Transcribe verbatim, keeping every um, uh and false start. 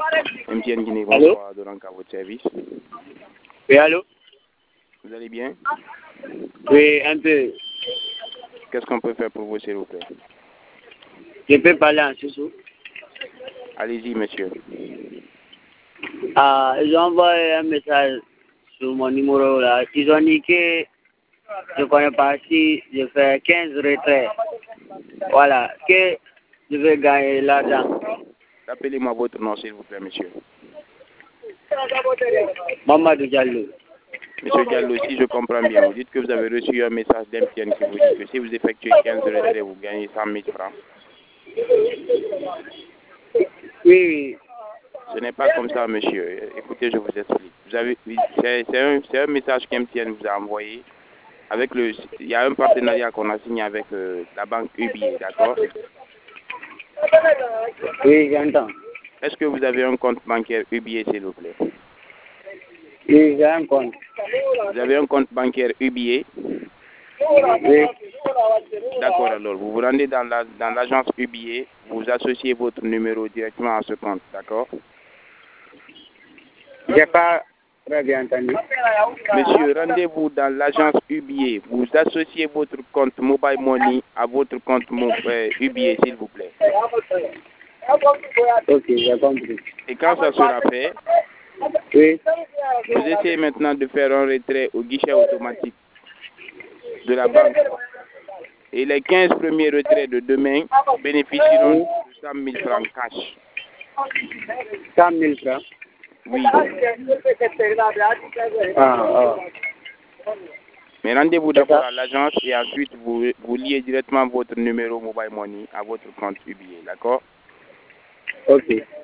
M T N Guinée, Allô? bonsoir, Dolank à votre service. Oui, allô? Vous allez bien? Oui, un peu. Qu'est-ce qu'on peut faire pour vous, s'il vous plaît? Je peux parler en sous. Allez-y, monsieur. Ah, ils ont envoyé un message sur mon numéro là. Ils ont dit que je connais pas si je fais quinze retraits. Voilà, que je vais gagner l'argent. Rappelez-moi votre nom, s'il vous plaît, monsieur. Mamadou Diallo. Monsieur Diallo, si je comprends bien, vous dites que vous avez reçu un message d'M T N qui vous dit que si vous effectuez quinze retraits, vous gagnez cent mille francs. Oui, oui. Ce n'est pas comme ça, monsieur. Écoutez, je vous explique. Vous avez, c'est, c'est un, c'est un message qu'M T N vous a envoyé. Avec le, il y a un partenariat qu'on a signé avec euh, la banque U B A, d'accord? Oui, j'entends. Est-ce que vous avez un compte bancaire U B A, s'il vous plaît? Oui, j'ai un compte. Vous avez un compte bancaire U B A? Oui. D'accord, alors. Vous vous rendez dans la, dans l'agence U B A, vous associez votre numéro directement à ce compte, d'accord? J'ai pas très bien entendu. Monsieur, rendez-vous dans l'agence U B A. Vous associez votre compte Mobile Money à votre compte euh, U B A, s'il vous plaît. Ok, j'ai compris. Et quand ça sera fait, Oui. vous essayez maintenant de faire un retrait au guichet automatique de la banque. Et les quinze premiers retraits de demain bénéficieront de cent mille francs cash. cent mille francs. Oui. Ah, ah. Mais rendez-vous d'abord à l'agence et ensuite vous, vous liez directement votre numéro Mobile Money à votre compte U B A, d'accord? Ok.